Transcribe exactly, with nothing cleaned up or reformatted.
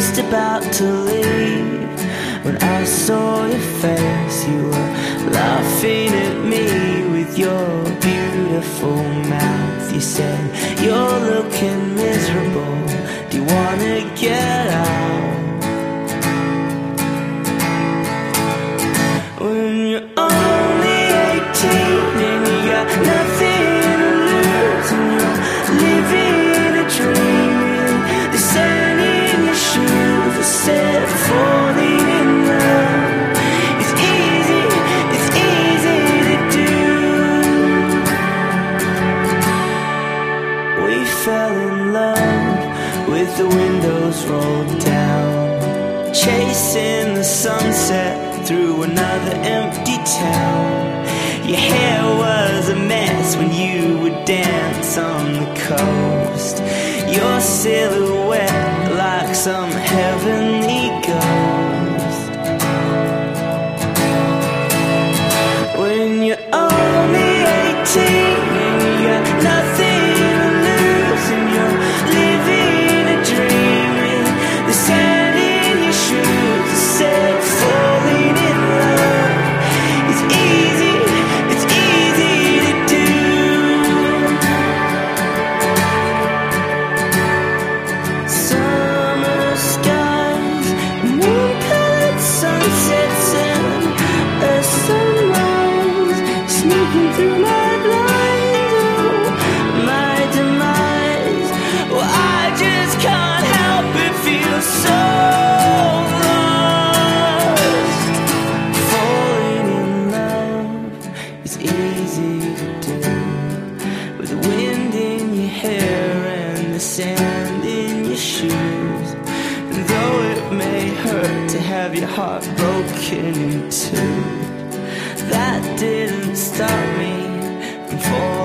just about to leave. When I saw your face, you were laughing at me with your beautiful mouth. You said, you're looking miserable, do you wanna get out? When you're only eighteen and you got nothing to lose, and you're living a dream with the sand in your shoes, I said falling in love is easy, it's easy to do. We fell in love with the windows rolled down, chasing the sunset through another empty town. Your hair was a mess when you would dance on the coast, your silhouette like some heavenly ghost. When you're only eighteen and you got nothing to lose, and you're living a dream with the sand in your shoes, I said falling in love is easy, it's easy to do. Summer skies, moon-colored sunsets, and a sunrise sneaking through my blinds. Oh, my demise, well, I just can't help but feel so lost. Falling in love is easy to do, with the wind in your hair and the sand in your shoes. And though it may hurt to have your heart broken in two, that didn't stop me from falling.